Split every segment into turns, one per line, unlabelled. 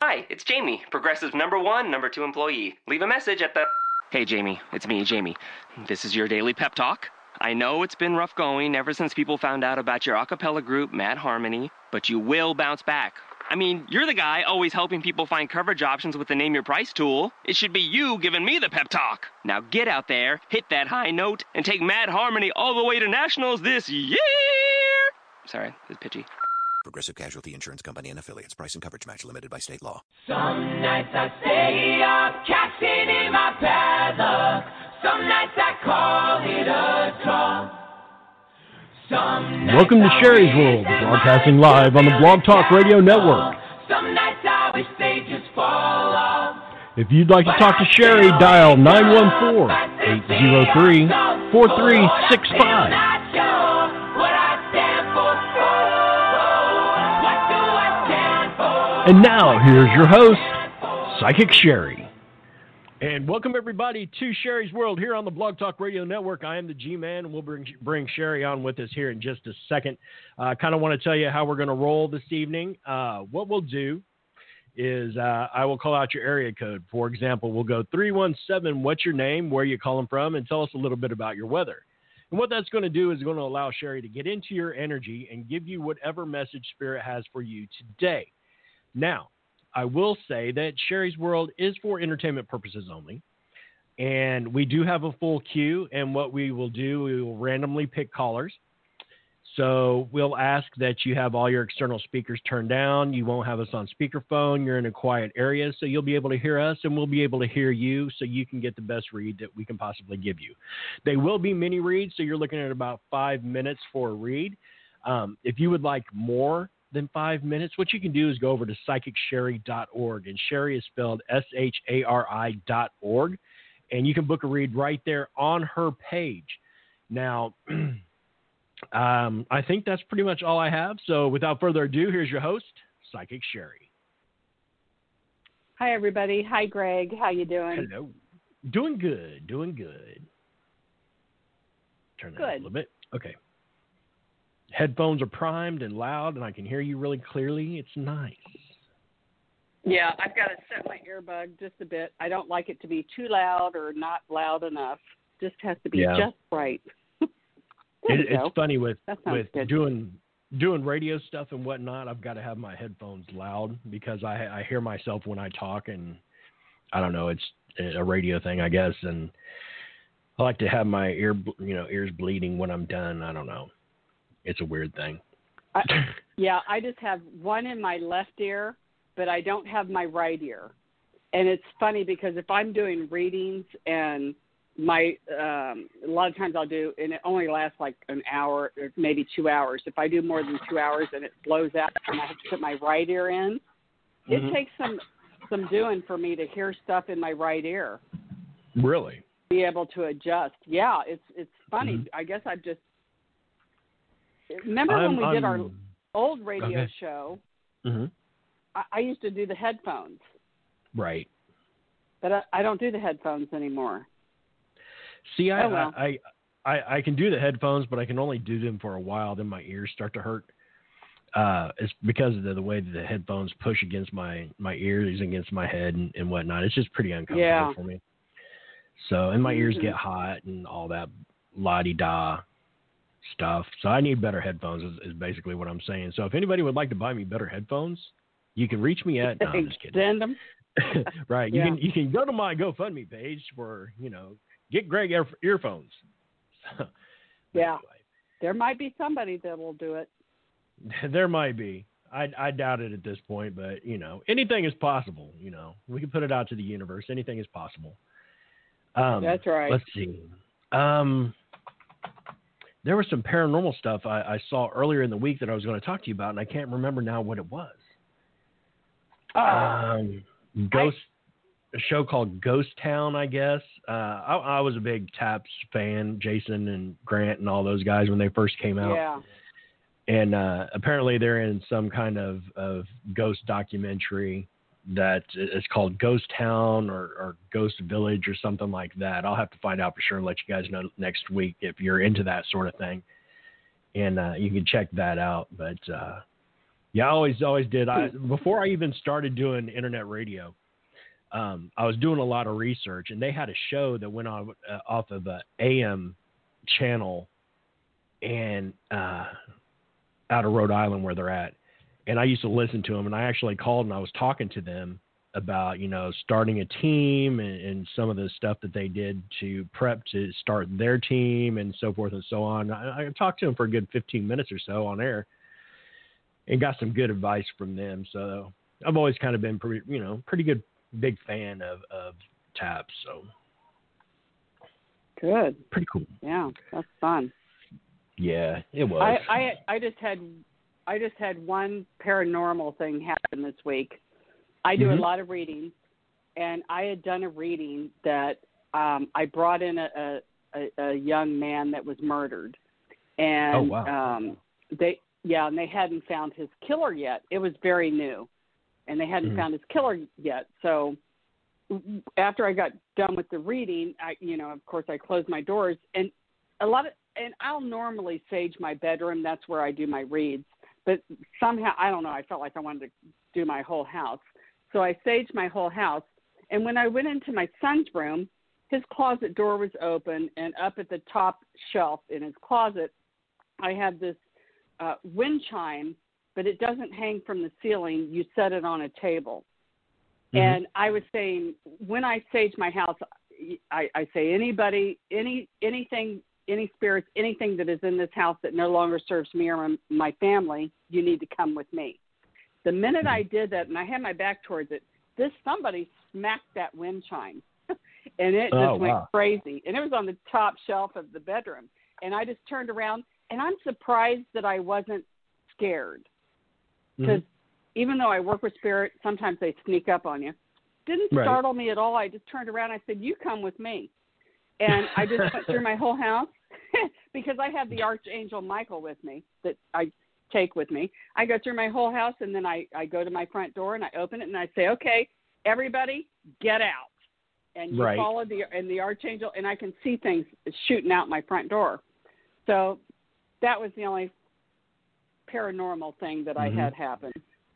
Hi, it's Jamie, Progressive's #1, #2 employee. Leave a message at the... Hey, Jamie, it's me, Jamie. This is your daily pep talk. I know it's been rough going ever since people found out about your a cappella group, Mad Harmony, but you will bounce back. I mean, you're the guy always helping people find coverage options with the Name Your Price tool. It should be you giving me the pep talk. Now get out there, hit that high note, and take Mad Harmony all the way to nationals this year! Sorry, it's pitchy.
Progressive Casualty Insurance Company and Affiliates. Price and coverage match limited by state law.
Some nights I stay up, casting in my padlock. Some nights I call it a draw.
Welcome to Sherry's World, broadcasting live on the Blog Talk Radio Network.
Some nights I wish they just fall off.
If you'd like to talk to Sherry, dial 914-803-4365. And now, here's your host, Psychic Sherry. And welcome, everybody, to Sherry's World here on the Blog Talk Radio Network. I am the G-Man, and we'll bring Sherry on with us here in just a second. I kind of want to tell you how we're going to roll this evening. What we'll do is I will call out your area code. For example, we'll go 317, what's your name, where you calling from, and tell us a little bit about your weather. And what that's going to do is going to allow Sherry to get into your energy and give you whatever message Spirit has for you today. Now, I will say that Sherry's World is for entertainment purposes only, and we do have a full queue, and what we will do, we will randomly pick callers. So we'll ask that you have all your external speakers turned down. You won't have us on speakerphone. You're in a quiet area, so you'll be able to hear us, and we'll be able to hear you so you can get the best read that we can possibly give you. They will be mini reads, so you're looking at about 5 minutes for a read. If you would like more than 5 minutes, what you can do is go over to psychicsherry.org, and Sherry is spelled SHARI.org, and you can book a read right there on her page. Now, I think that's pretty much all I have. So without further ado, here's your host, Psychic Sherry.
Hi, everybody. Hi, Greg. How you doing?
Hello. Doing good. Turn that up a little bit. Okay. Headphones are primed and loud, and I can hear you really clearly. It's nice.
Yeah, I've got to set my earbud just a bit. I don't like it to be too loud or not loud enough. Just has to be just right.
It's funny with doing radio stuff and whatnot. I've got to have my headphones loud because I hear myself when I talk, and I don't know. It's a radio thing, I guess, and I like to have my ears bleeding when I'm done. I don't know. It's a weird thing.
I just have one in my left ear, but I don't have my right ear. And it's funny because if I'm doing readings and a lot of times I'll do, and it only lasts like an hour or maybe 2 hours. If I do more than 2 hours and it blows out and I have to put my right ear in, it takes some doing for me to hear stuff in my right ear.
Really?
Be able to adjust. Yeah, it's funny. I guess I've just... Remember when we did our old radio show, I used to do the headphones.
Right.
But I don't do the headphones anymore.
See, I can do the headphones, but I can only do them for a while. Then my ears start to hurt. It's because of the way that the headphones push against my ears, against my head and whatnot. It's just pretty uncomfortable for me. So, and my ears get hot and all that la-di-da stuff. So I need better headphones is basically what I'm saying. So if anybody would like to buy me better headphones, you can reach me at... No, I'm just kidding.
Send them.
Right. You can go to my GoFundMe page for, get Greg earphones. So,
anyway. There might be somebody that will do it.
There might be. I doubt it at this point, but, anything is possible. We can put it out to the universe. Anything is possible.
That's right.
Let's see. There was some paranormal stuff I saw earlier in the week that I was going to talk to you about, and I can't remember now what it was. A show called Ghost Town, I guess. I was a big Taps fan, Jason and Grant and all those guys when they first came out.
Yeah.
And apparently they're in some kind of ghost documentary that is called Ghost Town or Ghost Village or something like that. I'll have to find out for sure and let you guys know next week if you're into that sort of thing. And you can check that out. But Yeah, I always did. Before I even started doing internet radio, I was doing a lot of research, and they had a show that went on off of the AM channel, and out of Rhode Island where they're at. And I used to listen to them, and I actually called and I was talking to them about, starting a team and some of the stuff that they did to prep to start their team and so forth and so on. I talked to them for a good 15 minutes or so on air and got some good advice from them. So I've always kind of been pretty good, big fan of TAPS. So
good.
Pretty cool.
Yeah, that's fun.
Yeah, it was.
I just had one paranormal thing happen this week. I do a lot of readings, and I had done a reading that I brought in a young man that was murdered, and and they hadn't found his killer yet. It was very new, and they hadn't found his killer yet. So after I got done with the reading, of course, I closed my doors, and I'll normally sage my bedroom. That's where I do my reads. But somehow, I don't know, I felt like I wanted to do my whole house. So I saged my whole house. And when I went into my son's room, his closet door was open, and up at the top shelf in his closet, I had this wind chime, but it doesn't hang from the ceiling. You set it on a table. And I was saying, when I sage my house, I say anything, any spirits, anything that is in this house that no longer serves me or my family, you need to come with me. The minute I did that, and I had my back towards it, somebody smacked that wind chime, and it just went crazy. And it was on the top shelf of the bedroom. And I just turned around, and I'm surprised that I wasn't scared. Because even though I work with spirit, sometimes they sneak up on you. Didn't startle me at all. I just turned around and I said, you come with me. And I just went through my whole house because I have the Archangel Michael with me that I take with me. I go through my whole house, and then I go to my front door and I open it and I say, okay, everybody get out. And you follow the Archangel, and I can see things shooting out my front door. So that was the only paranormal thing that I had happen.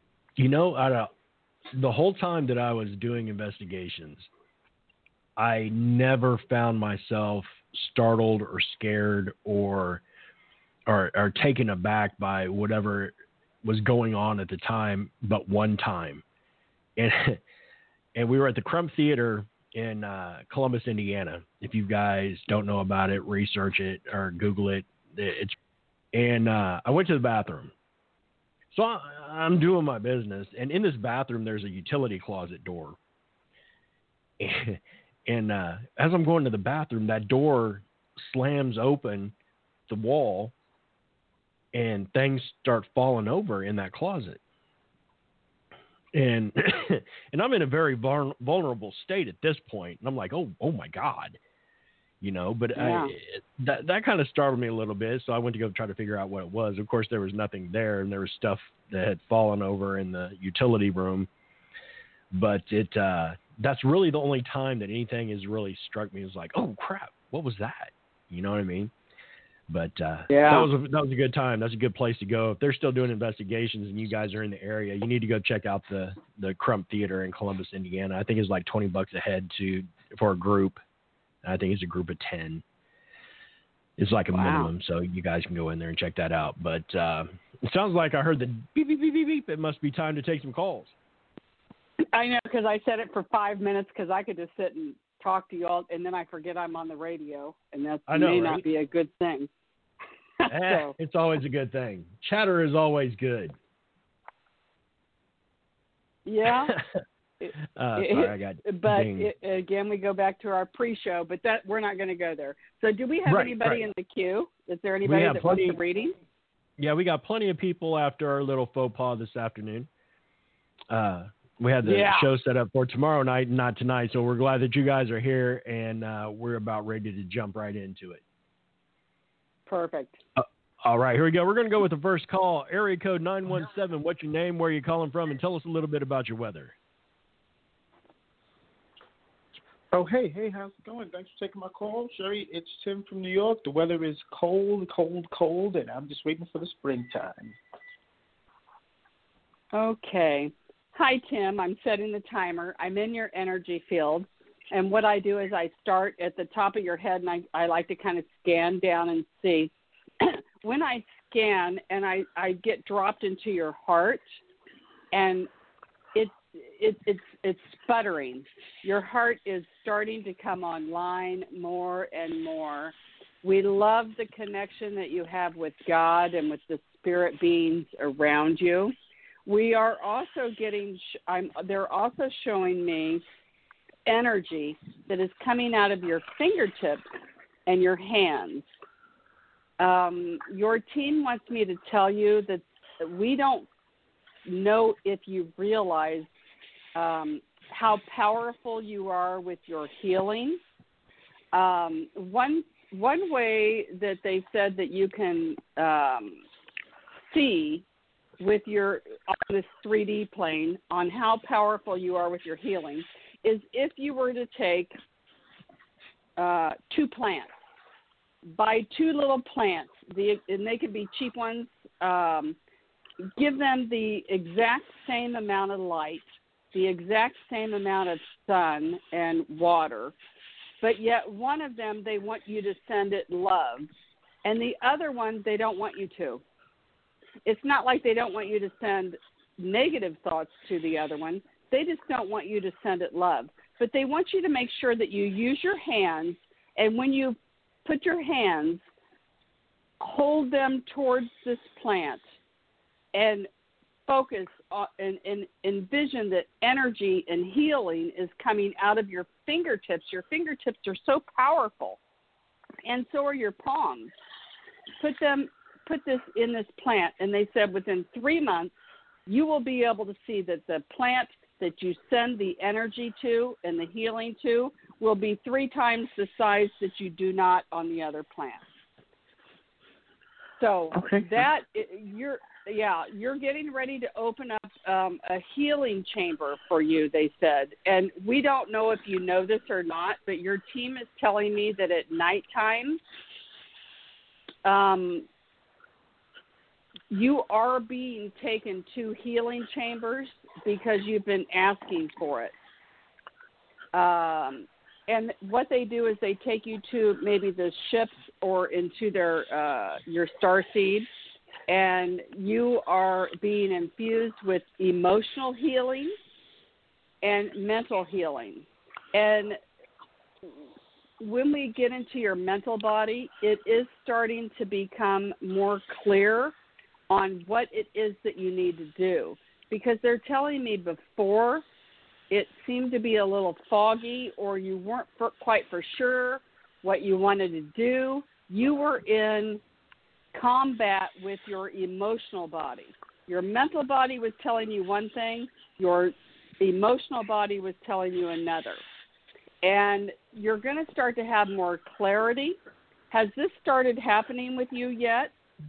The whole time that I was doing investigations, I never found myself startled or scared or taken aback by whatever was going on at the time, but one time. And we were at the Crump Theater in Columbus, Indiana. If you guys don't know about it, research it or Google it. I went to the bathroom. So I'm doing my business, and in this bathroom, there's a utility closet door. And as I'm going to the bathroom, that door slams open the wall, and things start falling over in that closet. And and I'm in a very vulnerable state at this point, and I'm like, oh my God. But that kind of startled me a little bit. So I went to go try to figure out what it was. Of course, there was nothing there, and there was stuff that had fallen over in the utility room. But that's really the only time that anything has really struck me. It was like, oh crap, what was that? You know what I mean? But that was a good time. That's a good place to go. If they're still doing investigations and you guys are in the area, you need to go check out the Crump Theater in Columbus, Indiana. I think it's like $20 a head for a group. I think it's a group of 10. It's like a minimum, so you guys can go in there and check that out. But it sounds like I heard the beep, beep, beep, beep, beep. It must be time to take some calls.
I know, because I said it for 5 minutes because I could just sit and talk to you all, and then I forget I'm on the radio, and that may not be a good thing.
It's always a good thing. Chatter is always good.
Yeah.
Sorry, I got
again, we go back to our pre-show, but that we're not going to go there. So do we have anybody in the queue? Is there anybody that wants a reading?
Yeah, we got plenty of people after our little faux pas this afternoon. We had the show set up for tomorrow night, not tonight, so we're glad that you guys are here, and we're about ready to jump right into it.
Perfect.
All right, here we go. We're going to go with the first call. Area code 917. What's your name, where are you calling from, and tell us a little bit about your weather.
Oh, hey, how's it going? Thanks for taking my call, Sherry. It's Tim from New York. The weather is cold, and I'm just waiting for the springtime.
Okay. Hi, Tim. I'm setting the timer. I'm in your energy field. And what I do is I start at the top of your head, and I like to kind of scan down and see. When I scan and I get dropped into your heart, and it's sputtering. Your heart is starting to come online more and more. We love the connection that you have with God and with the spirit beings around you. We are also they're also showing me energy that is coming out of your fingertips and your hands. Your team wants me to tell you that we don't know if you realize how powerful you are with your healing. One way that they said that you can see with on this 3D plane on how powerful you are with your healing is if you were to take 2 plants, buy 2 little plants, and they could be cheap ones, give them the exact same amount of light, the exact same amount of sun and water, but yet one of them they want you to send it love, and the other one they don't want you to. It's not like they don't want you to send negative thoughts to the other one. They just don't want you to send it love. But they want you to make sure that you use your hands, and when you put your hands, hold them towards this plant and focus on, and envision that energy and healing is coming out of your fingertips. Your fingertips are so powerful, and so are your palms. Put this in this plant, and they said within 3 months, you will be able to see that the plant that you send the energy to and the healing to will be 3 times the size that you do not on the other plant. So you're getting ready to open up a healing chamber for you, they said. And we don't know if you know this or not, but your team is telling me that at nighttime, you are being taken to healing chambers because you've been asking for it. And what they do is they take you to maybe the ships or into your starseed, and you are being infused with emotional healing and mental healing. And when we get into your mental body, it is starting to become more clear on what it is that you need to do. Because they're telling me before it seemed to be a little foggy, or you weren't quite for sure what you wanted to do. You were in combat with your emotional body. Your mental body was telling you one thing, your emotional body was telling you another. And you're going to start to have more clarity. Has this started happening with you yet?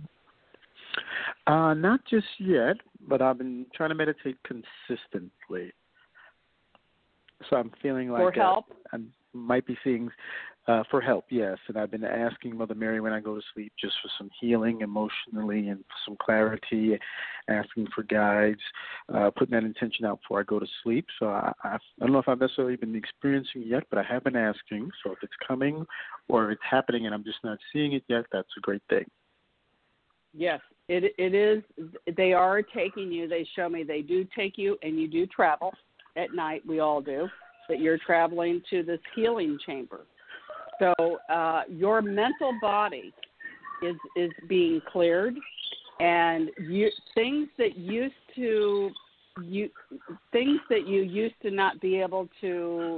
Not just yet, but I've been trying to meditate consistently. So I'm feeling like
for help?
I might be seeing for help, yes. And I've been asking Mother Mary when I go to sleep just for some healing emotionally and some clarity, asking for guides, putting that intention out before I go to sleep. So I don't know if I've necessarily been experiencing it yet, but I have been asking. So if it's coming or if it's happening and I'm just not seeing it yet, that's a great thing.
Yes, it is. They are taking you. They show me they do take you, and you do travel at night. We all do. That you're traveling to this healing chamber. So your mental body is being cleared, and things that you used to not be able to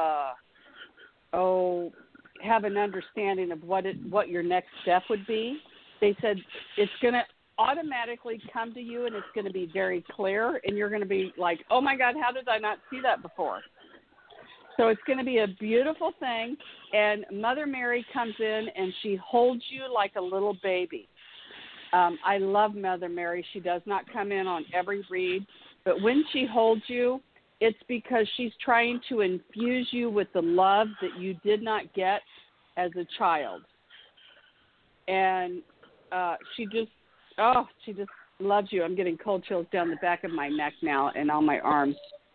have an understanding of what your next step would be. They said it's going to automatically come to you, and it's going to be very clear, and you're going to be like, oh, my God, how did I not see that before? So it's going to be a beautiful thing, and Mother Mary comes in, and she holds you like a little baby. I love Mother Mary. She does not come in on every read, but when she holds you, it's because she's trying to infuse you with the love that you did not get as a child. And she just loves you. I'm getting cold chills down the back of my neck now and on my arms.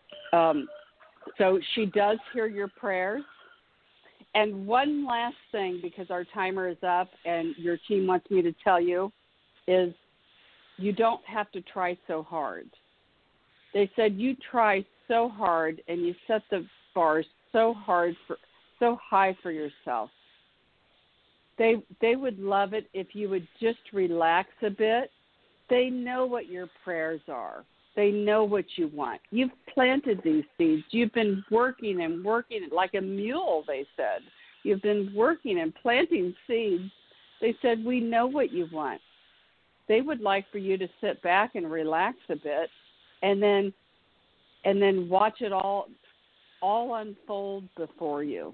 So she does hear your prayers. And one last thing, because our timer is up and your team wants me to tell you, is you don't have to try so hard. They said you try so hard and you set the bar so high for yourself. They would love it if you would just relax a bit. They know what your prayers are. They know what you want. You've planted these seeds. You've been working and working like a mule, they said. You've been working and planting seeds. They said, we know what you want. They would like for you to sit back and relax a bit and then watch it all unfold before you.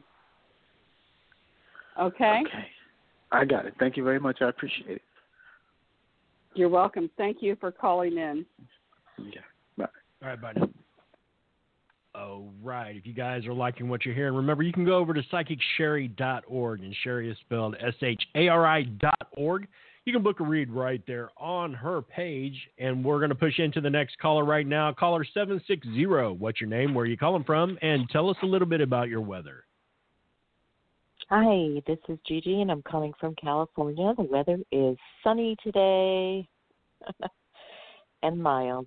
Okay?
Okay. I got it. Thank you very much. I appreciate it.
You're welcome. Thank you for calling in.
Yeah. Bye.
All right, buddy. All right. If you guys are liking what you're hearing, remember you can go over to psychicsherry.org, and Sherry is spelled SHARI.org. You can book a read right there on her page, and we're going to push into the next caller right now. Caller 760. What's your name? Where are you calling from? And tell us a little bit about your weather.
Hi, this is Gigi, and I'm calling from California. The weather is sunny today and mild.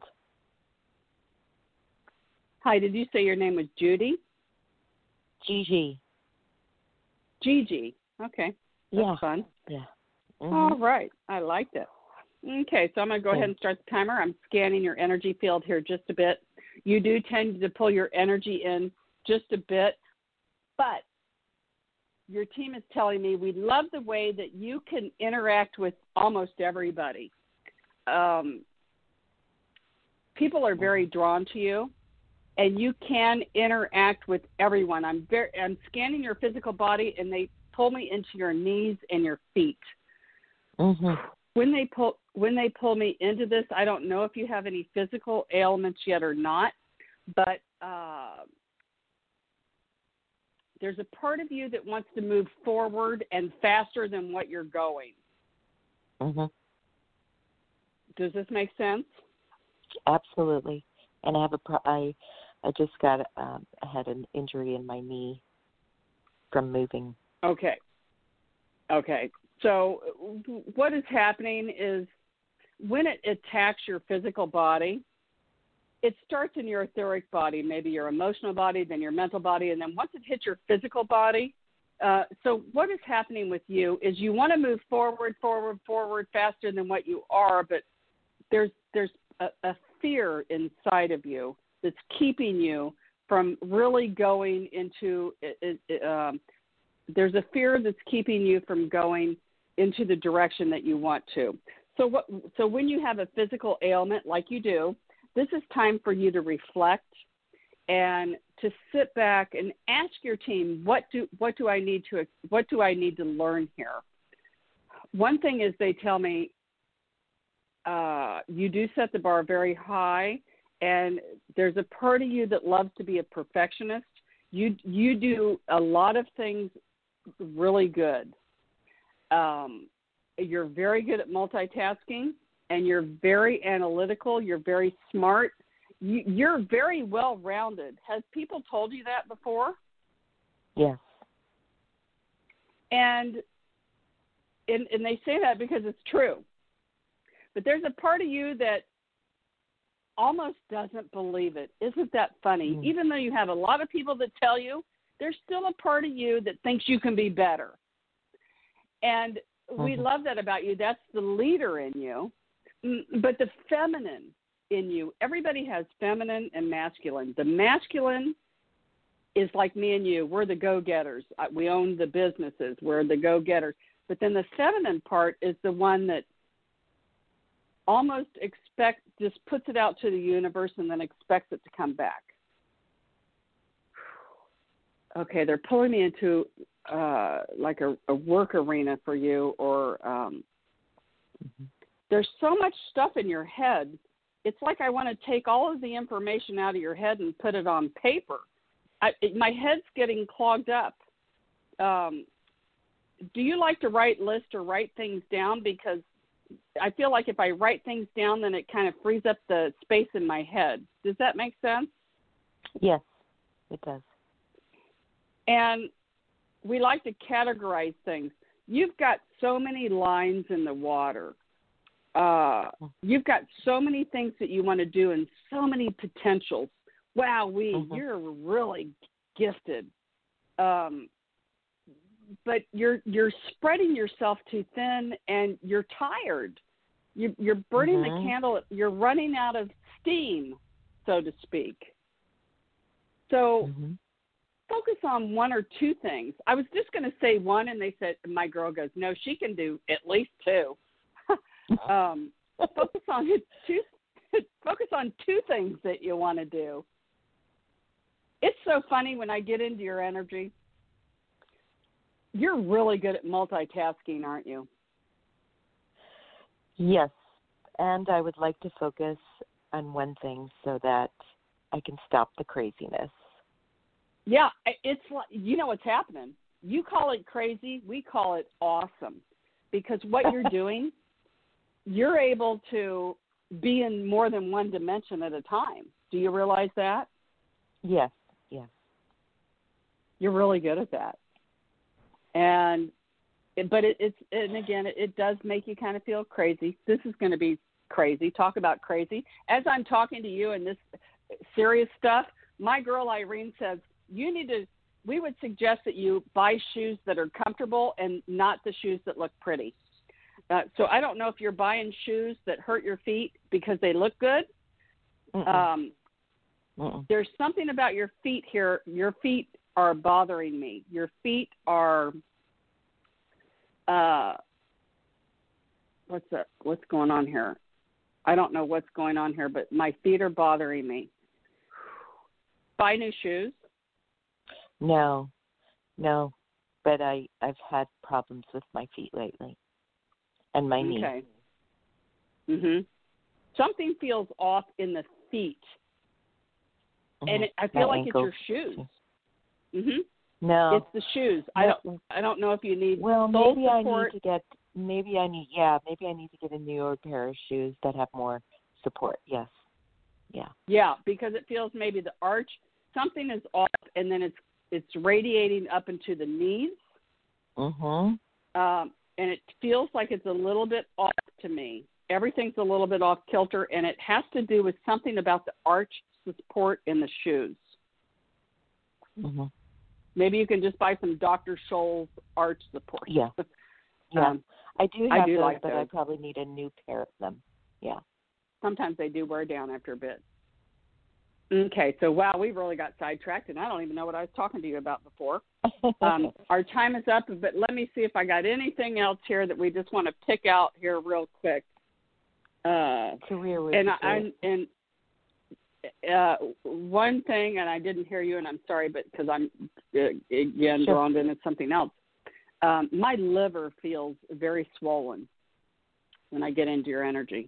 Hi, did you say your name was Judy?
Gigi.
Gigi. Okay. That's fun.
Yeah.
Mm-hmm. All right. I liked it. Okay, so I'm going to go ahead and start the timer. I'm scanning your energy field here just a bit. You do tend to pull your energy in just a bit, but your team is telling me we love the way that you can interact with almost everybody. People are very drawn to you, and you can interact with everyone. I'm scanning your physical body, and they pull me into your knees and your feet.
Mm-hmm.
When they pull me into this, I don't know if you have any physical ailments yet or not, but there's a part of you that wants to move forward and faster than what you're going.
Mm-hmm.
Does this make sense?
Absolutely. And I just got I had an injury in my knee from moving.
Okay. So what is happening is when it attacks your physical body, it starts in your etheric body, maybe your emotional body, then your mental body, and then once it hits your physical body, so what is happening with you is you want to move forward faster than what you are, but there's a fear inside of you that's keeping you from really going into there's a fear that's keeping you from going into the direction that you want to. So when you have a physical ailment like you do, this is time for you to reflect and to sit back and ask your team, what do I need to learn here? One thing is they tell me you do set the bar very high, and there's a part of you that loves to be a perfectionist. You do a lot of things really good. You're very good at multitasking, and you're very analytical. You're very smart. You're very well-rounded. Has people told you that before?
Yes.
And they say that because it's true. But there's a part of you that almost doesn't believe it. Isn't that funny? Mm-hmm. Even though you have a lot of people that tell you, there's still a part of you that thinks you can be better. And we love that about you. That's the leader in you. But the feminine in you, everybody has feminine and masculine. The masculine is like me and you. We're the go-getters. We own the businesses. We're the go-getters. But then the feminine part is the one that almost just puts it out to the universe and then expects it to come back. Okay, they're pulling me into like a work arena for you, or there's so much stuff in your head. It's like I want to take all of the information out of your head and put it on paper. My head's getting clogged up. Do you like to write lists or write things down? Because I feel like if I write things down, then it kind of frees up the space in my head. Does that make sense?
Yes, it does.
And we like to categorize things. You've got so many lines in the water. You've got so many things that you want to do and so many potentials. Wow, you're really gifted. But you're spreading yourself too thin, and you're tired. You're burning the candle. You're running out of steam, so to speak. So focus on one or two things. I was just going to say one, and they said, my girl goes, no, she can do at least two. Focus on two. Focus on two things that you want to do. It's so funny when I get into your energy. You're really good at multitasking, aren't you?
Yes, and I would like to focus on one thing so that I can stop the craziness.
Yeah, it's like, you know what's happening. You call it crazy, we call it awesome. Because what you're doing, you're able to be in more than one dimension at a time. Do you realize that?
Yes.
You're really good at that. And it does make you kind of feel crazy. This is going to be crazy. Talk about crazy. As I'm talking to you and this serious stuff, my girl Irene says, we would suggest that you buy shoes that are comfortable and not the shoes that look pretty. So I don't know if you're buying shoes that hurt your feet because they look good. There's something about your feet here. Your feet are bothering me. Your feet are, what's going on here? I don't know what's going on here, but my feet are bothering me. Buy new shoes?
No, but I've had problems with my feet lately and my knee.
Okay. Something feels off in the feet, and I feel like it's your shoes. No, it's the shoes. I don't know if you need.
Well, maybe I need to get a newer pair of shoes that have more support. Yes.
Yeah, because it feels maybe the arch, something is off, and then it's radiating up into the knees. And it feels like it's a little bit off to me. Everything's a little bit off kilter, and it has to do with something about the arch support in the shoes. Maybe you can just buy some Dr. Scholl's arch support.
Yeah. I do have those,
like
but
those.
I probably need a new pair of them. Yeah.
Sometimes they do wear down after a bit. Okay, so wow, we really got sidetracked, and I don't even know what I was talking to you about before. Our time is up, but let me see if I got anything else here that we just want to pick out here real quick.
Career with
one thing, and I didn't hear you, and I'm sorry, but because I'm again drawn into something else. My liver feels very swollen when I get into your energy.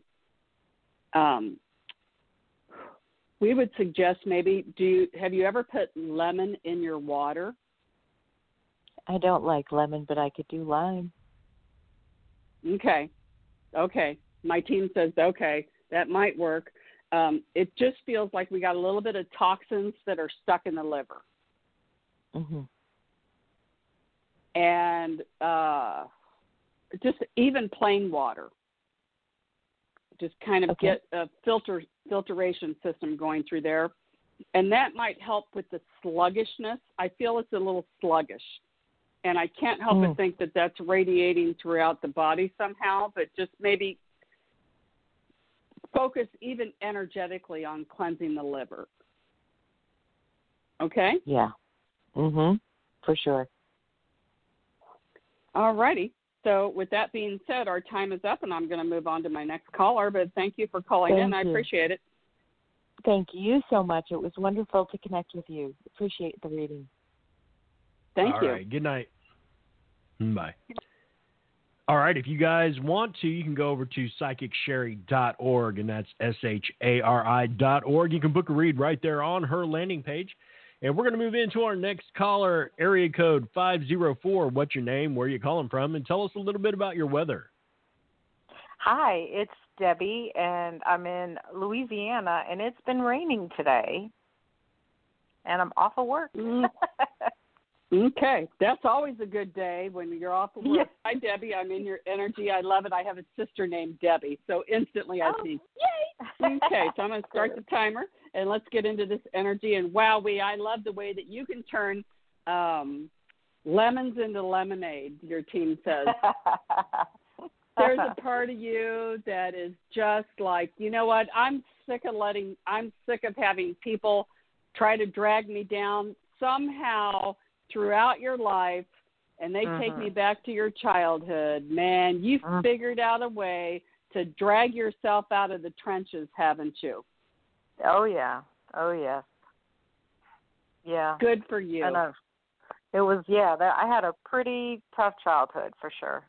We would suggest maybe, have you ever put lemon in your water?
I don't like lemon, but I could do lime.
Okay. My team says, okay, that might work. It just feels like we got a little bit of toxins that are stuck in the liver. And just even plain water. Just kind of get a filtration system going through there. And that might help with the sluggishness. I feel it's a little sluggish. And I can't help but think that that's radiating throughout the body somehow, but just maybe focus even energetically on cleansing the liver. Okay?
Yeah. For sure.
All righty. So with that being said, our time is up, and I'm going to move on to my next caller, but thank you for calling in. I appreciate it.
Thank you so much. It was wonderful to connect with you. Appreciate the reading.
Thank you.
All right. Good night. Bye. All right. If you guys want to, you can go over to psychicsherry.org, and that's SHARI.org. You can book a read right there on her landing page. And we're going to move into our next caller, area code 504. What's your name? Where are you calling from? And tell us a little bit about your weather.
Hi, it's Debbie, and I'm in Louisiana, and it's been raining today, and I'm off of work.
Okay, that's always a good day when you're off of work.
Yes.
Hi, Debbie. I'm in your energy. I love it. I have a sister named Debbie, so instantly I see.
Yay!
Okay, so I'm going to start the timer, and let's get into this energy. And wowee, I love the way that you can turn lemons into lemonade, your team says. There's a part of you that is just like, you know what, I'm sick of having people try to drag me down somehow throughout your life, and they take me back to your childhood. Man, you've figured out a way to drag yourself out of the trenches, haven't you?
Oh, yeah. Oh, yes. Yeah.
Good for you.
And it was, I had a pretty tough childhood for sure.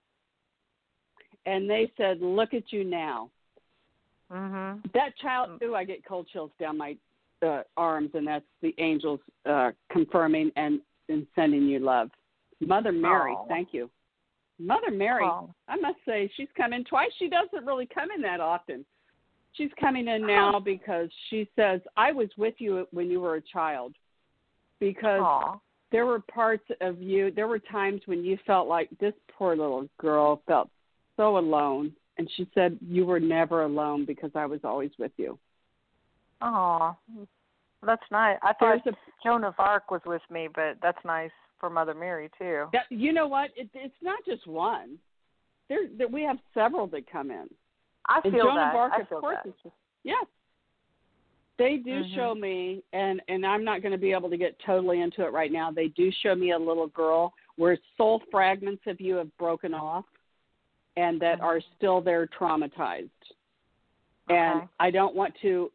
And they said, look at you now.
Mm-hmm.
That child, I get cold chills down my arms, and that's the angels confirming and sending you love. Mother Mary, thank you. Mother Mary, I must say, she's come in twice. She doesn't really come in that often. She's coming in now because she says, I was with you when you were a child, because there were parts of you, there were times when you felt like this poor little girl felt so alone. And she said, you were never alone because I was always with you.
Oh, that's nice. I thought Joan of Arc was with me, but that's nice for Mother Mary, too.
You know what? It's not just one. We have several that come in.
I feel
Joan
that.
of Arc,
I
of
feel
course,
that.
Yes. They do show me, and I'm not going to be able to get totally into it right now. They do show me a little girl where soul fragments of you have broken off and that are still there traumatized. And I don't want to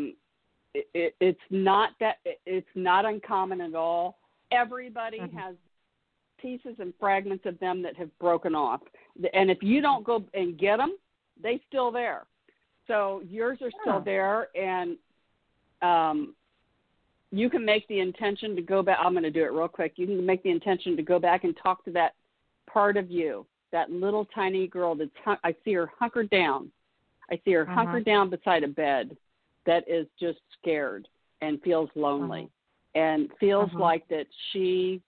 it's not uncommon at all. Everybody has pieces and fragments of them that have broken off. And if you don't go and get them, they're still there. So yours are still there, and you can make the intention to go back. I'm going to do it real quick. You can make the intention to go back and talk to that part of you, that little tiny girl that's, I see her hunkered down. I see her hunkered down beside a bed that is just scared and feels lonely and feels like that she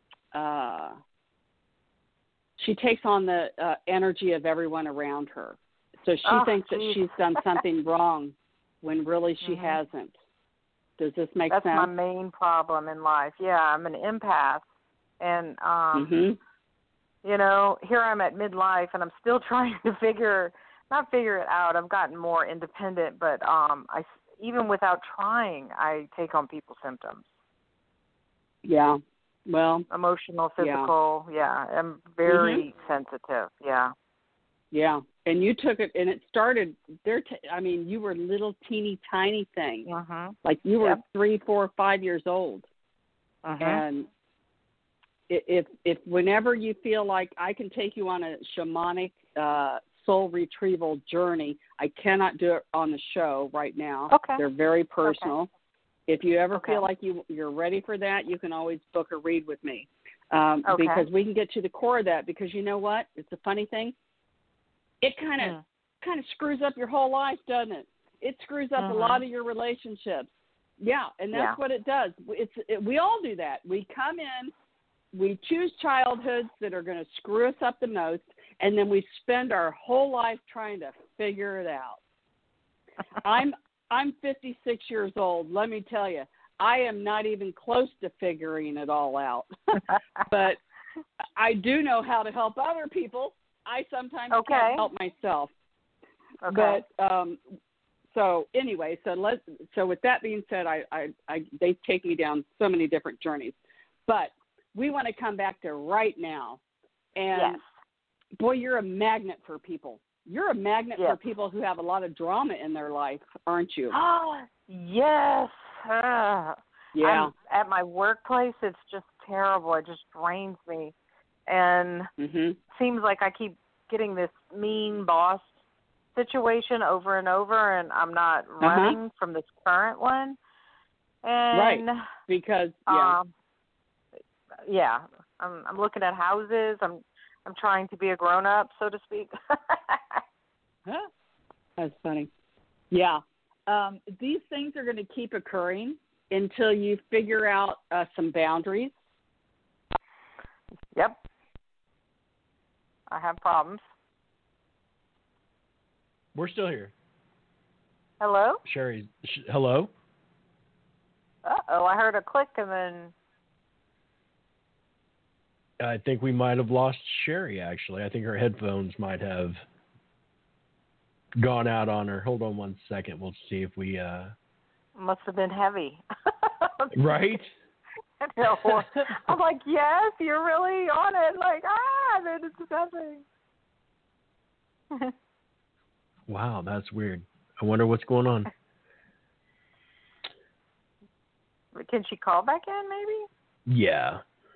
takes on the energy of everyone around her. So she thinks that she's done something wrong when really she hasn't. Does this make sense?
That's my main problem in life. Yeah, I'm an empath. And, you know, here I'm at midlife, and I'm still trying to not figure it out. I've gotten more independent, but even without trying, I take on people's symptoms.
Yeah. Well,
emotional, physical. Yeah, I'm very sensitive. Yeah.
Yeah. And you took it, and it started there. You were a little teeny tiny thing. Like you were 3, 4, 5 years old. And if whenever you feel like I can take you on a shamanic soul retrieval journey, I cannot do it on the show right now.
Okay.
They're very personal. If you ever feel like you're ready for that, you can always book a read with me because we can get to the core of that. Because you know what? It's a funny thing. It kind of screws up your whole life, doesn't it? It screws up a lot of your relationships. Yeah, and that's what it does. We all do that. We come in, we choose childhoods that are going to screw us up the most, and then we spend our whole life trying to figure it out. I'm 56 years old. Let me tell you, I am not even close to figuring it all out. But I do know how to help other people. I sometimes can't help myself. But so anyway, so with that being said, they take me down so many different journeys. But we want to come back to right now. And boy, you're a magnet for people. You're a magnet for people who have a lot of drama in their life, aren't you?
Yes. At my workplace, it's just terrible. It just drains me. And seems like I keep getting this mean boss situation over and over, and I'm not running from this current one. And
because
I'm looking at houses. I'm trying to be a grown up, so to speak.
Huh? That's funny. Yeah. These things are going to keep occurring until you figure out some boundaries.
Yep. I have problems.
We're still here.
Hello?
Sherry, hello?
Uh-oh, I heard a click and then...
I think we might have lost Sherry, actually. I think her headphones might have gone out on her. Hold on one second. We'll see if we...
Must have been heavy.
Right?
No. I'm like, yes, you're really on it. Like, then it's nothing.
Wow, that's weird. I wonder what's going on.
Can she call back in, maybe?
Yeah.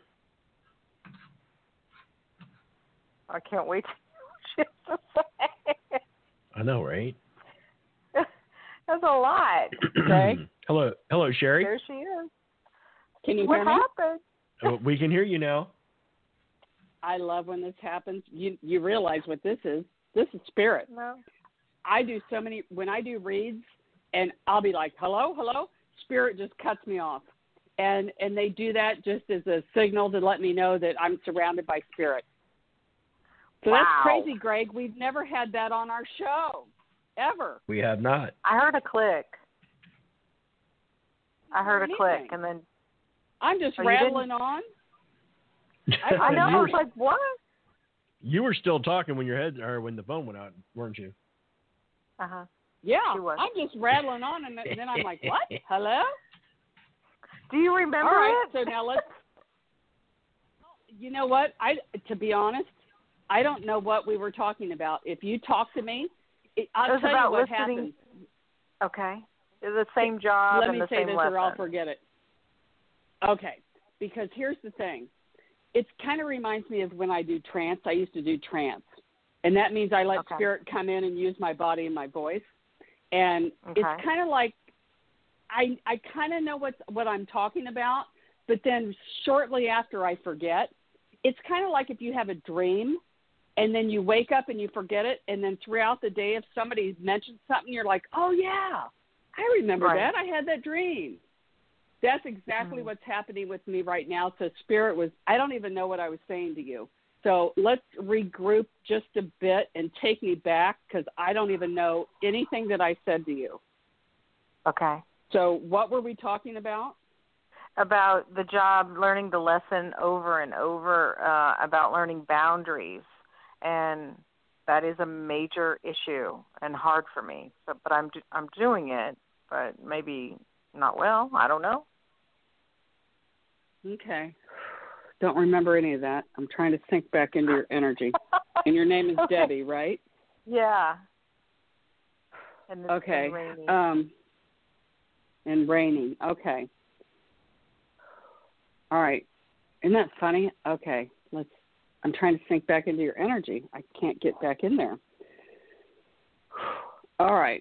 I can't wait to hear what she has to say.
I know, right?
That's a lot. Okay.
Hello, Sherry.
There she is.
Can you
what
hear me?
Happened?
We can hear you now.
I love when this happens. You realize what this is. This is spirit.
No.
I do so many, when I do reads, and I'll be like, hello, spirit just cuts me off. And they do that just as a signal to let me know that I'm surrounded by spirit. So
wow.
That's crazy, Greg. We've never had that on our show, ever.
We have not.
I heard a click. And then...
I'm just rattling on.
I know. I was like, what?
You were still talking when when the phone went out, weren't you?
Uh-huh.
Yeah, I'm just rattling on, and then I'm like, what? Hello?
Do you remember
All right,
it?
so now let's... You know what? To be honest, I don't know what we were talking about. If you talk to me, I'll tell you what happens.
Okay. It's the same job
Let
and
me
the
say
same
this
lesson.
or I'll forget it. Okay, because here's the thing. It kind of reminds me of when I do trance. I used to do trance. And that means I let spirit come in and use my body and my voice. And it's kind of like I kind of know what I'm talking about, but then shortly after I forget. It's kind of like if you have a dream and then you wake up and you forget it, and then throughout the day if somebody mentions something, you're like, oh, yeah, I remember that. I had that dream. That's exactly what's happening with me right now. So spirit I don't even know what I was saying to you. So let's regroup just a bit and take me back because I don't even know anything that I said to you.
Okay.
So what were we talking about?
About the job, learning the lesson over and over, about learning boundaries. And that is a major issue and hard for me. So, but I'm doing it, but maybe not well. I don't know.
Okay. Don't remember any of that. I'm trying to sink back into your energy. And your name is Debbie, right?
Yeah. And
okay.
And Rainy.
And Rainy. Okay. All right. Isn't that funny? Okay. I'm trying to sink back into your energy. I can't get back in there. All right.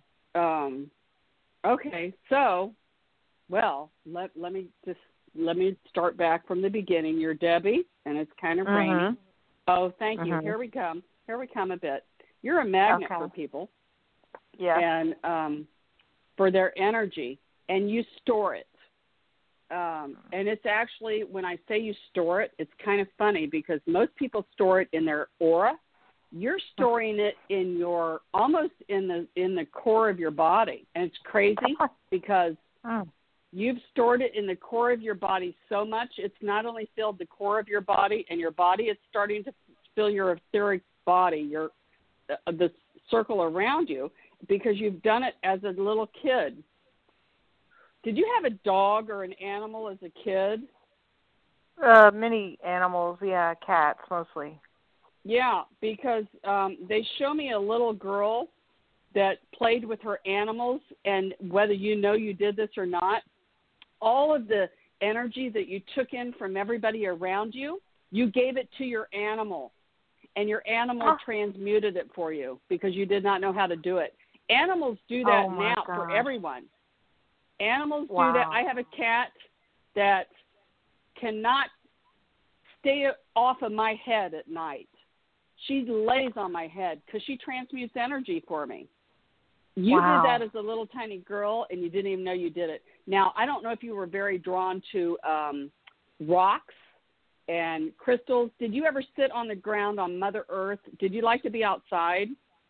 Okay. So, well, let me start back from the beginning. You're Debbie, and it's kind of rainy. Oh, thank you. Here we come a bit. You're a magnet for people.
Yeah.
And for their energy, and you store it. And it's actually, when I say you store it, it's kind of funny because most people store it in their aura. You're storing it in almost in the core of your body. And it's crazy because you've stored it in the core of your body so much, it's not only filled the core of your body and your body, it's starting to fill your etheric body, the circle around you, because you've done it as a little kid. Did you have a dog or an animal as a kid?
Many animals, yeah, cats mostly.
Yeah, because they show me a little girl that played with her animals, and whether you did this or not, all of the energy that you took in from everybody around you, you gave it to your animal, and your animal transmuted it for you because you did not know how to do it. Animals do that now for everyone. Animals do that. I have a cat that cannot stay off of my head at night. She lays on my head because she transmutes energy for me. You
Wow.
did that as a little tiny girl, and you didn't even know you did it. Now, I don't know if you were very drawn to rocks and crystals. Did you ever sit on the ground on Mother Earth? Did you like to be outside?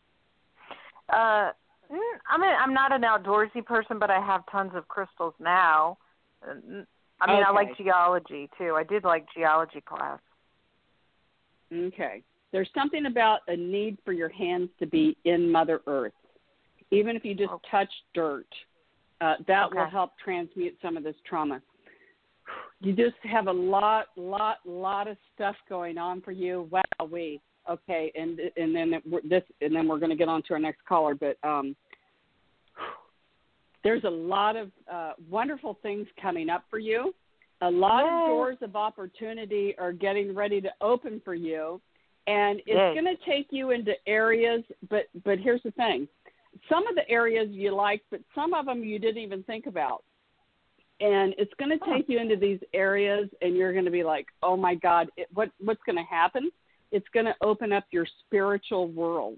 I mean, I'm not an outdoorsy person, but I have tons of crystals now. I mean,
Okay.
I like geology, too. I did like geology class.
Okay. There's something about a need for your hands to be in Mother Earth. Even if you just touch dirt, that will help transmute some of this trauma. You just have a lot of stuff going on for you. Wowee. Okay, and then we're going to get on to our next caller. But there's a lot of wonderful things coming up for you. A lot of doors of opportunity are getting ready to open for you, and it's going to take you into areas. But here's the thing. Some of the areas you like, but some of them you didn't even think about. And it's going to take you into these areas, and you're going to be like, oh, my God, what's going to happen? It's going to open up your spiritual world.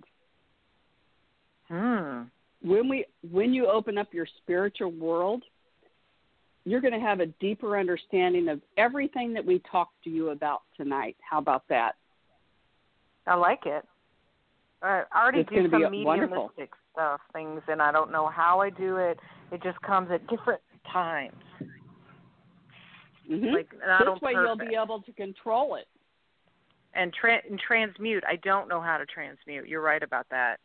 When you open up your spiritual world, you're going to have a deeper understanding of everything that we talked to you about tonight. How about that?
I like it. I already do some mediumistic things, and I don't know how I do it. It just comes at different times.
Mm-hmm. This way you'll be able to control it.
And transmute. I don't know how to transmute. You're right about that.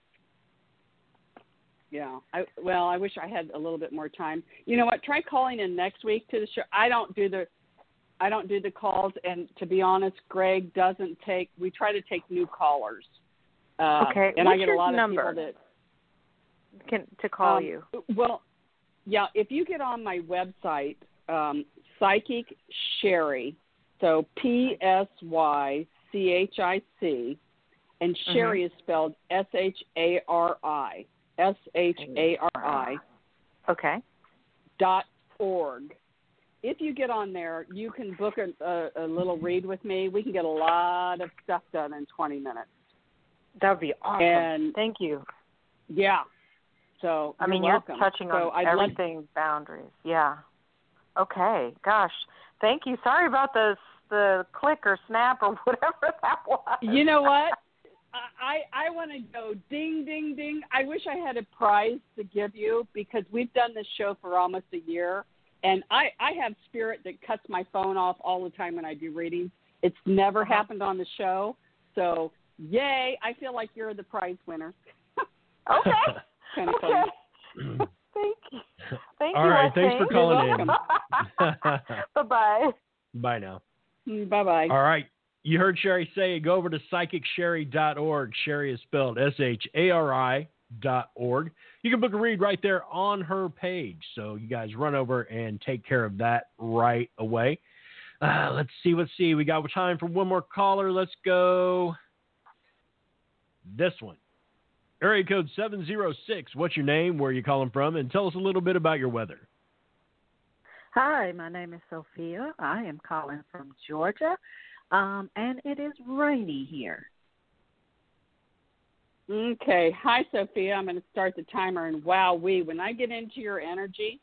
Yeah. I wish I had a little bit more time. You know what? Try calling in next week to the show. I don't do the calls, and to be honest, Greg doesn't take. We try to take new callers.
Okay.
And
what's
I get
your
a lot
number
of people
to call you?
Well, yeah. If you get on my website, Psychic Sherry, so PSYCHIC, and Sherry is spelled SHARI.
Okay.
.org. If you get on there, you can book a little read with me. We can get a lot of stuff done in 20 minutes.
That would be awesome.
And
thank you.
Yeah. So
you're
welcome.
touching on everything boundaries. Yeah. Okay. Gosh, thank you. Sorry about the click or snap or whatever that was.
You know what? I want to go ding, ding, ding. I wish I had a prize to give you because we've done this show for almost a year, and I have spirit that cuts my phone off all the time when I do readings. It's never happened on the show, so yay! I feel like you're the prize winner.
Okay.
Kind of
okay.
fun.
Thank you. Thank
all
you.
right. Thanks for calling in.
Bye-bye.
Bye now.
Bye-bye.
All right. You heard Sherry say go over to psychicsherry.org. Sherry is spelled SHARI.org. You can book a read right there on her page. So you guys run over and take care of that right away. Let's see. We got time for one more caller. Let's go this one. Area code 706. What's your name? Where are you calling from? And tell us a little bit about your weather.
Hi, my name is Sophia. I am calling from Georgia, and it is rainy here.
Okay. Hi, Sophia. I'm going to start the timer, and when I get into your energy,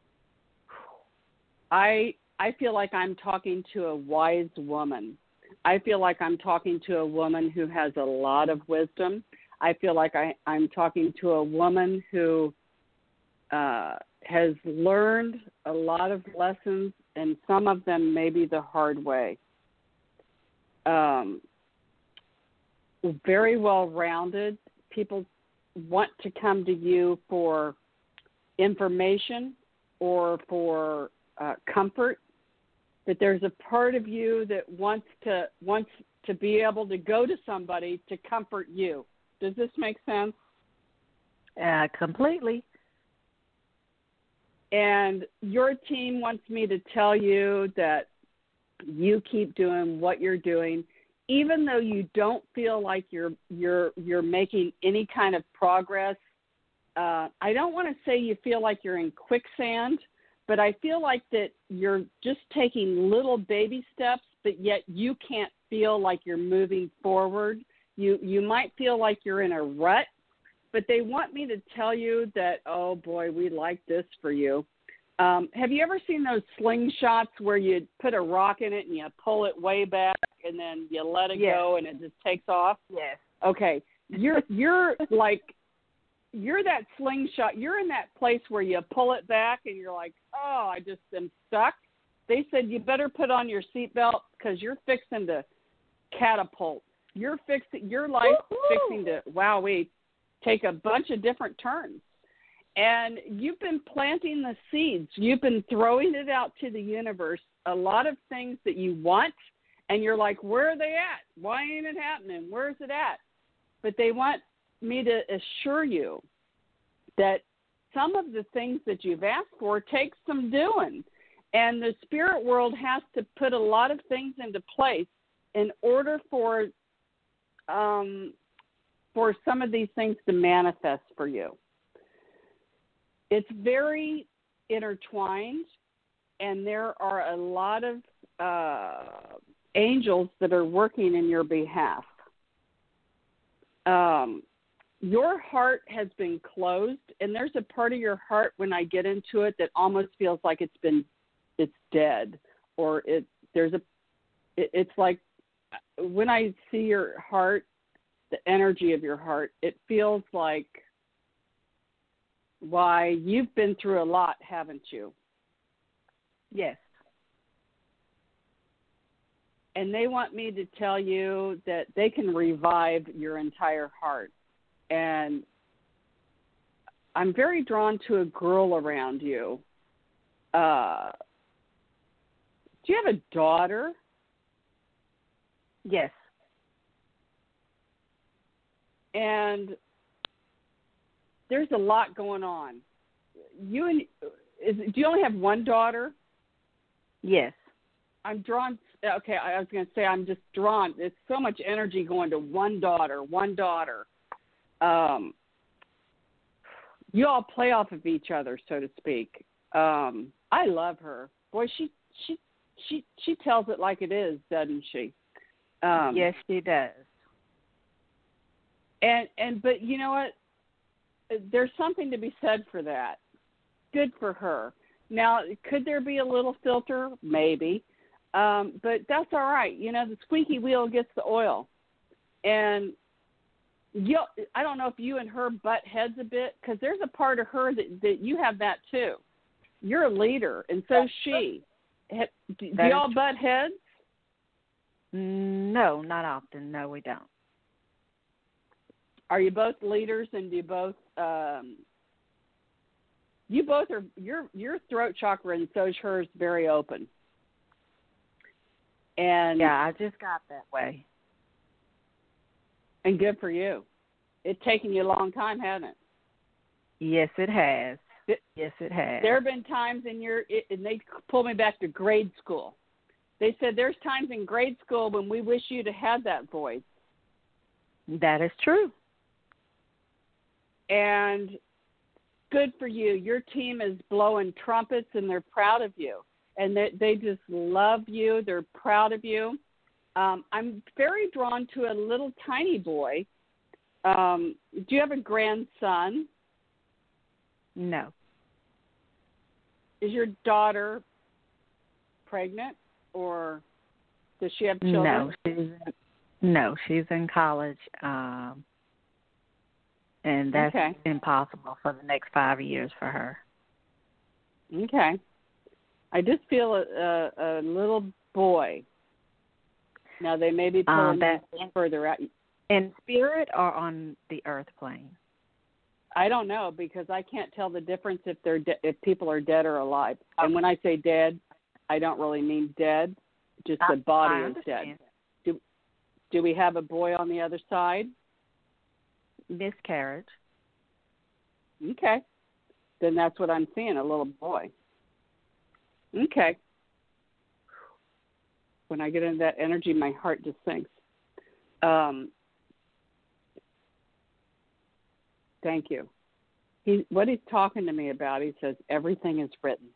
I feel like I'm talking to a wise woman. I feel like I'm talking to a woman who has a lot of wisdom. I feel like I'm talking to a woman who has learned a lot of lessons, and some of them maybe the hard way. Very well-rounded. People want to come to you for information or for comfort, but there's a part of you that wants to be able to go to somebody to comfort you. Does this make sense?
Completely.
And your team wants me to tell you that you keep doing what you're doing, even though you don't feel like you're making any kind of progress. I don't want to say you feel like you're in quicksand, but I feel like that you're just taking little baby steps, but yet you can't feel like you're moving forward. You might feel like you're in a rut, but they want me to tell you that, oh, boy, we like this for you. Have you ever seen those slingshots where you put a rock in it and you pull it way back and then you let it go and it just takes off?
Yes.
Okay. You're that slingshot. You're in that place where you pull it back and you're like, oh, I just am stuck. They said you better put on your seatbelt because you're fixing to catapult. Your life fixing to, take a bunch of different turns. And you've been planting the seeds. You've been throwing it out to the universe, a lot of things that you want, and you're like, where are they at? Why ain't it happening? Where's it at? But they want me to assure you that some of the things that you've asked for take some doing. And the spirit world has to put a lot of things into place in order for some of these things to manifest for you. It's very intertwined, and there are a lot of angels that are working in your behalf. Your heart has been closed, and there's a part of your heart when I get into it that almost feels like it's dead, or it's like when I see your heart, the energy of your heart, it feels like, why, you've been through a lot, haven't you?
Yes.
And they want me to tell you that they can revive your entire heart. And I'm very drawn to a girl around you. Do you have a daughter?
Yes.
And there's a lot going on. Do you only have one daughter?
Yes.
I'm drawn. Okay, I was going to say I'm just drawn. There's so much energy going to one daughter. You all play off of each other, so to speak. I love her. Boy, she tells it like it is, doesn't she?
Yes, she does.
But you know what? There's something to be said for that. Good for her. Now, could there be a little filter? Maybe. But that's all right. You know, the squeaky wheel gets the oil. And I don't know if you and her butt heads a bit, because there's a part of her that you have that too. You're a leader, and so is she. Do y'all butt heads?
No, not often. No, we don't.
Are you both leaders, and do you both are, your throat chakra, and so is hers, very open. And
yeah, I just got that way.
And good for you. It's taken you a long time, hasn't it?
Yes, it has. Yes, it has.
There have been times and they pulled me back to grade school. They said there's times in grade school when we wish you to have that voice.
That is true.
And good for you. Your team is blowing trumpets, and they're proud of you. And they just love you. They're proud of you. I'm very drawn to a little tiny boy. Do you have a grandson?
No.
Is your daughter pregnant, or does she have children?
No, she's in college, and that's impossible for the next 5 years for her.
Okay. I just feel a little boy. Now, they may be pulling further out.
In spirit or on the earth plane?
I don't know, because I can't tell the difference if people are dead or alive. And when I say dead, I don't really mean dead, just the body is dead. Do we have a boy on the other side?
Miscarriage.
Okay. Then that's what I'm seeing, a little boy. Okay. When I get into that energy, my heart just sinks. Thank you. What he's talking to me about, he says, everything is written.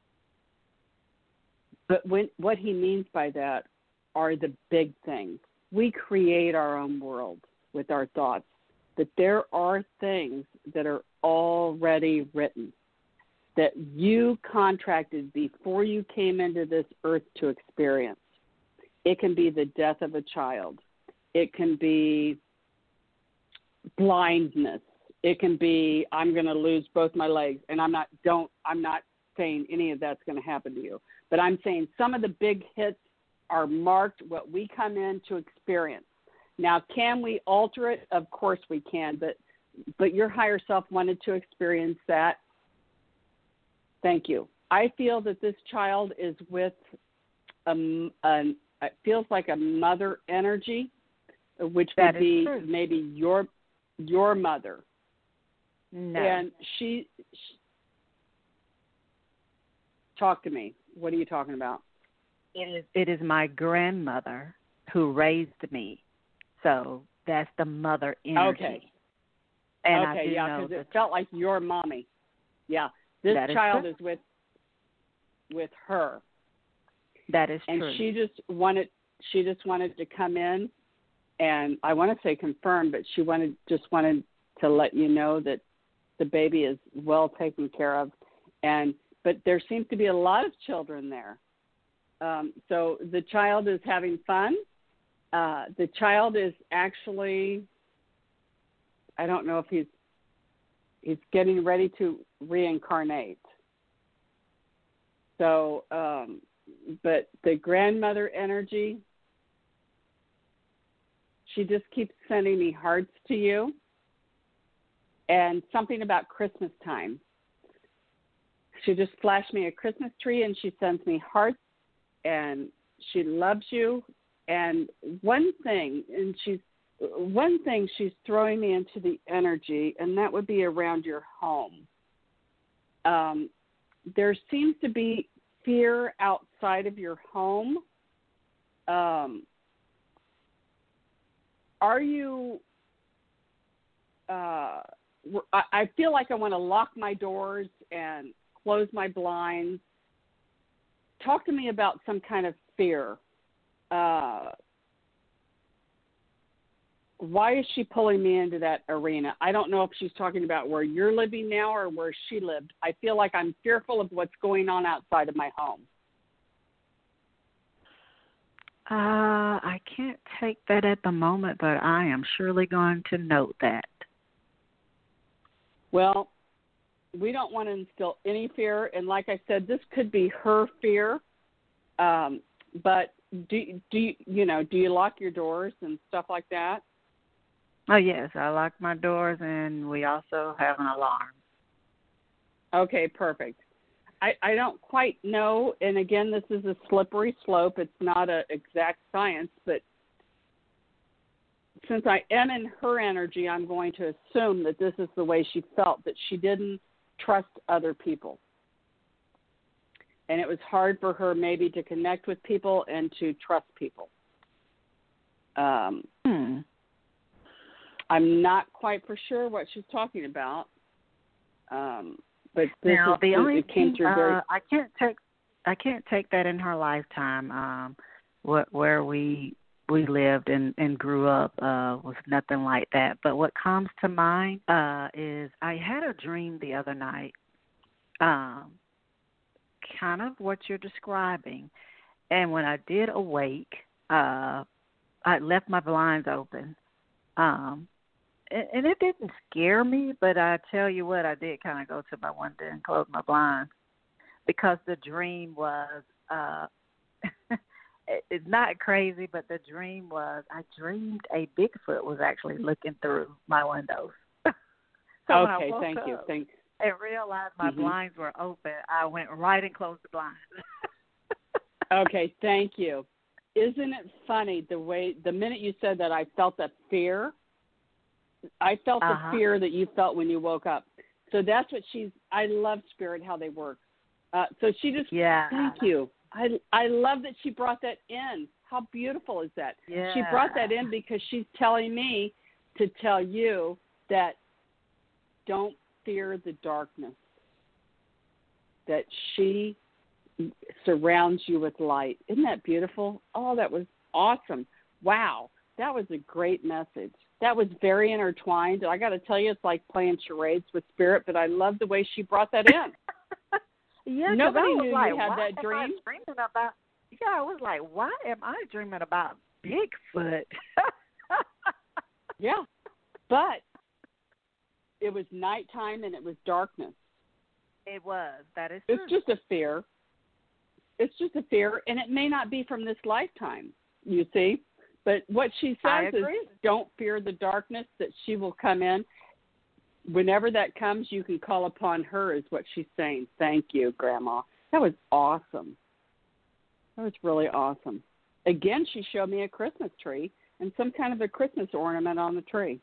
But what he means by that are the big things. we create our own world with our thoughts, that there are things that are already written, that you contracted before you came into this earth to experience. It can be the death of a child. It can be blindness. It can be, I'm going to lose both my legs. And I'm not saying any of that's going to happen to you. But I'm saying some of the big hits are marked what we come in to experience. Now, can we alter it? Of course we can. But your higher self wanted to experience that. Thank you. I feel that this child is with it feels like a mother energy, which would be maybe your mother.
No.
And she talk to me. What are you talking about?
It is my grandmother who raised me. So that's the mother energy.
Okay.
And
okay,
I do
yeah,
know
because it felt like your mommy. Yeah, this child is with her.
That is
and
true.
And she just wanted to come in, and I want to say confirm, but she just wanted to let you know that the baby is well taken care of. But there seems to be a lot of children there. So the child is having fun. The child is actually, I don't know if he's getting ready to reincarnate. So, but the grandmother energy, she just keeps sending me hearts to you, and something about Christmas time. She just flashed me a Christmas tree, and she sends me hearts, and she loves you. And one thing she's throwing me into the energy, and that would be around your home. There seems to be fear outside of your home. Are you? I feel like I want to lock my doors and close my blinds. Talk to me about some kind of fear. Why is she pulling me into that arena? I don't know if she's talking about where you're living now or where she lived. I feel like I'm fearful of what's going on outside of my home.
I can't take that at the moment, but I am surely going to note that.
Well, we don't want to instill any fear, and like I said, this could be her fear. But do you lock your doors and stuff like that?
Oh yes, I lock my doors, and we also have an alarm.
Okay, perfect. I don't quite know, and again, this is a slippery slope. It's not an exact science, but since I am in her energy, I'm going to assume that this is the way she felt, that she didn't trust other people. And it was hard for her maybe to connect with people and to trust people. I'm not quite for sure what she's talking about. But this
now, the only
came through very...
I can't take that in her lifetime. Where we lived and grew up was nothing like that. But what comes to mind is I had a dream the other night, kind of what you're describing. And when I did awake, I left my blinds open. And it didn't scare me, but I tell you what, I did kind of go to my window and close my blinds because the dream was, it's not crazy, but the dream was, I dreamed a Bigfoot was actually looking through my windows. So
okay, thank you.
And realized my blinds were open, I went right and closed the blinds.
Okay, thank you. Isn't it funny the minute you said that, I felt that fear. I felt the fear that you felt when you woke up. So that's what I love Spirit, how they work. So she just, thank you. I love that she brought that in. How beautiful is that?
Yeah.
She brought that in because she's telling me to tell you that don't fear the darkness, that she surrounds you with light. Isn't that beautiful? Oh, that was awesome. Wow. That was a great message. That was very intertwined. I got to tell you, it's like playing charades with Spirit, but I love the way she brought that in.
Yeah,
nobody knew
like,
you had that dream.
I was like, why am I dreaming about Bigfoot?
Yeah, but it was nighttime and it was darkness.
It was. That is true.
It's just a fear. It's just a fear, and it may not be from this lifetime, you see. But what she says is, don't fear the darkness, that she will come in. Whenever that comes, you can call upon her, is what she's saying. Thank you, Grandma. That was awesome. That was really awesome. Again, she showed me a Christmas tree and some kind of a Christmas ornament on the tree.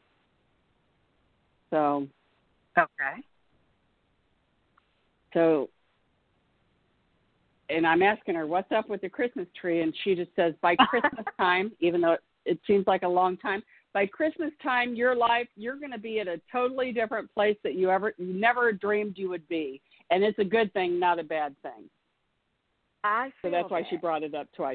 So.
Okay.
So, and I'm asking her, what's up with the Christmas tree? And she just says, by Christmas time, even though it seems like a long time, by Christmas time, you're going to be at a totally different place that you never dreamed you would be. And it's a good thing, not a bad thing. So that's why she brought it up twice.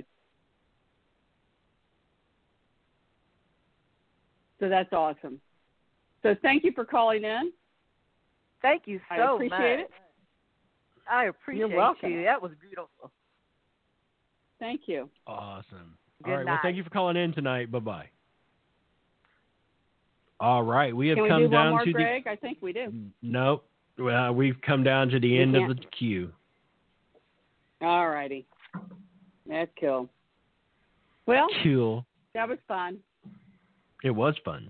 So that's awesome. So thank you for calling in.
Thank you so much.
I appreciate it.
I appreciate
You're welcome.
you. That was beautiful.
Thank you.
Awesome.
Good
All right.
night.
Well, thank you for calling in tonight. Bye-bye. All right. We have
Can we
come
do
down
one more,
to
Greg? I think we do.
Nope. Well, we've come down to the end of the queue.
All righty. That's cool. Well,
cool.
That was fun.
It was fun.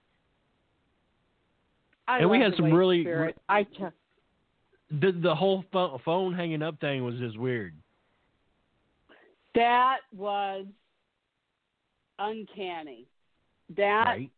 And
we had some really...
The
whole phone hanging up thing was just weird.
That was uncanny.
Right.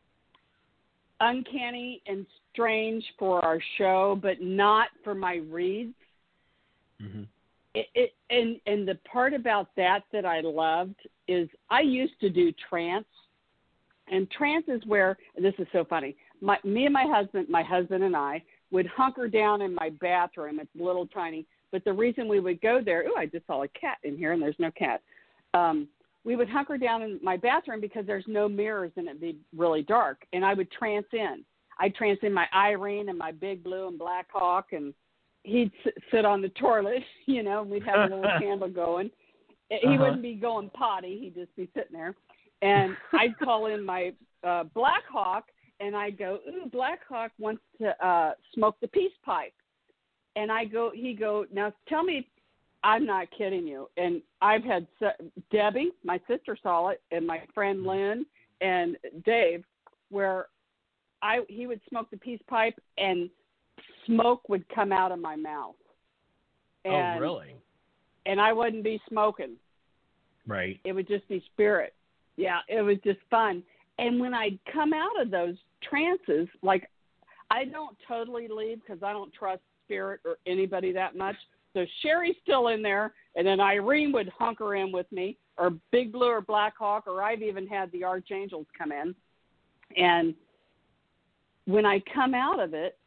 Uncanny and strange for our show, but not for my reads.
Mm-hmm.
And the part about that I loved is I used to do trance, and trance is where, this is so funny, me and my husband and I would hunker down in my bathroom. It's a little tiny, but the reason we would go there, I just saw a cat in here, and there's no cat. We would hunker down in my bathroom because there's no mirrors and it'd be really dark, and I would trance in. I'd trance in my Irene and my Big Blue and Black Hawk, and he'd sit on the toilet, and we'd have a little candle going. He wouldn't be going potty. He'd just be sitting there. And I'd call in my Black Hawk, and I'd go, ooh, Black Hawk wants to smoke the peace pipe. And he'd go, now tell me, I'm not kidding you. And I've had Debbie, my sister saw it, and my friend Lynn and Dave, where he would smoke the peace pipe and smoke would come out of my mouth. And,
oh, really?
And I wouldn't be smoking.
Right.
It would just be spirit. Yeah, it was just fun. And when I'd come out of those trances, like I don't totally leave because I don't trust spirit or anybody that much. So Sherry's still in there, and then Irene would hunker in with me, or Big Blue or Black Hawk, or I've even had the Archangels come in. And when I come out of it,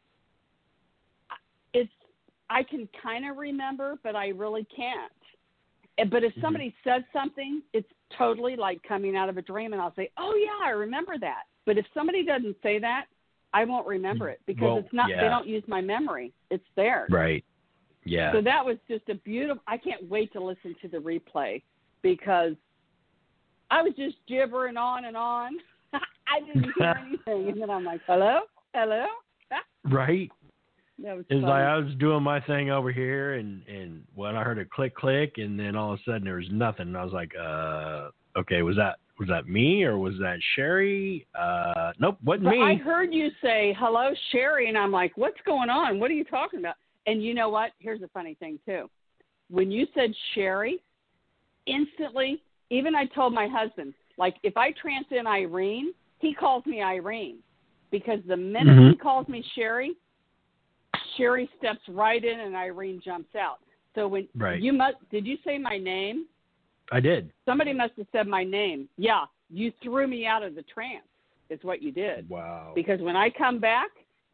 I can kind of remember, but I really can't. But if somebody says something, it's totally like coming out of a dream, and I'll say, oh, yeah, I remember that. But if somebody doesn't say that, I won't remember it because it's not. They don't use my memory. It's there.
Right. Yeah.
So that was just a beautiful. I can't wait to listen to the replay because I was just gibbering on and on. I didn't hear anything, and then I'm like, hello.
Right.
That was
it's
funny.
like I was doing my thing over here, and when I heard a click, and then all of a sudden there was nothing. And I was like, okay, was that me or was that Sherry? Nope, wasn't me.
I heard you say, hello, Sherry, and I'm like, what's going on? What are you talking about? And you know what? Here's the funny thing, too. When you said Sherry, instantly, even I told my husband, like, if I trance in Irene, he calls me Irene. Because the minute he calls me Sherry steps right in and Irene jumps out. So when did you say my name?
I did.
Somebody must have said my name. Yeah, you threw me out of the trance. Is what you did.
Wow.
Because when I come back,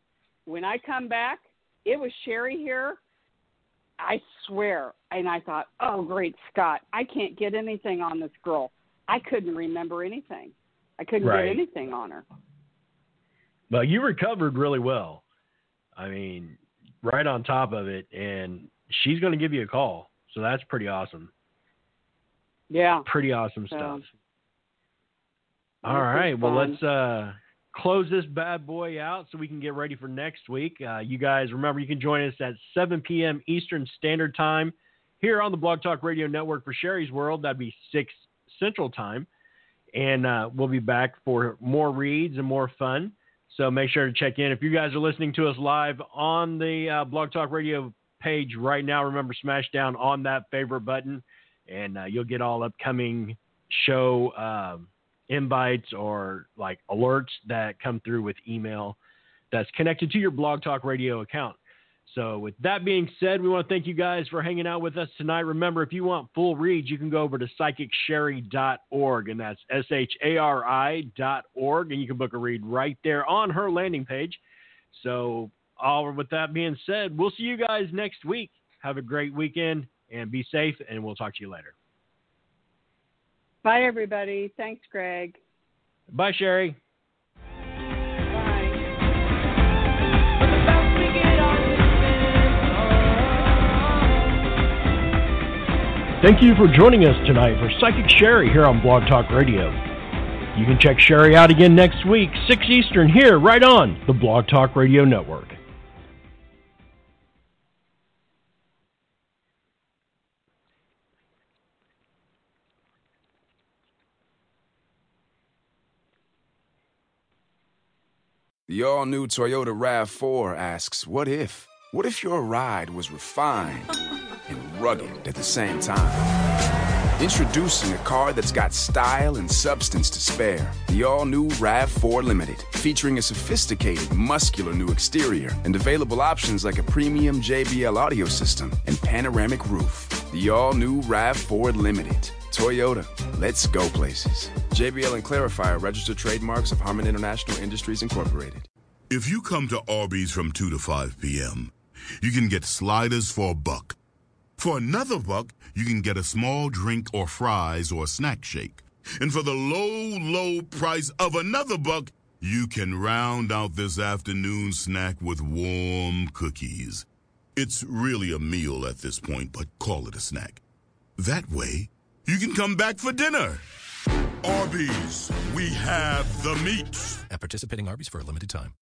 it was Sherry here. I swear. And I thought, oh, great Scott, I can't get anything on this girl. I couldn't remember anything. I couldn't
Right.
get anything on her.
Well, you recovered really well. I mean, right on top of it, and she's going to give you a call. So that's pretty awesome.
Yeah.
Pretty awesome
So,
stuff.
this
All right.
is
Well,
fun.
let's close this bad boy out so we can get ready for next week. You guys, remember, you can join us at 7 p.m. Eastern Standard Time here on the Blog Talk Radio Network for Sherry's World. That'd be 6 Central Time. And we'll be back for more reads and more fun. So make sure to check in. If you guys are listening to us live on the Blog Talk Radio page right now, remember, smash down on that favorite button, and you'll get all upcoming show invites or like alerts that come through with email that's connected to your Blog Talk Radio account. So with that being said, we want to thank you guys for hanging out with us tonight. Remember, if you want full reads, you can go over to psychicsherry.org, and that's SHARI.org, and you can book a read right there on her landing page. So with that being said, we'll see you guys next week. Have a great weekend, and be safe, and we'll talk to you later.
Bye, everybody. Thanks, Greg.
Bye, Sherry. Thank you for joining us tonight for Psychic Sherry here on Blog Talk Radio. You can check Sherry out again next week, 6 Eastern, here right on the Blog Talk Radio Network.
The all-new Toyota RAV4 asks, what if? What if your ride was refined and rugged at the same time? Introducing a car that's got style and substance to spare. The all-new RAV4 Limited, featuring a sophisticated, muscular new exterior and available options like a premium JBL audio system and panoramic roof. The all-new RAV4 Limited. Toyota, let's go places. JBL and Clarifier, registered trademarks of Harman International Industries Incorporated.
If you come to Arby's from 2 to 5 p.m., you can get sliders for $1. For another $1, you can get a small drink or fries or a snack shake. And for the low, low price of another $1, you can round out this afternoon snack with warm cookies. It's really a meal at this point, but call it a snack. That way, you can come back for dinner. Arby's, we have the meat.
At participating Arby's for a limited time.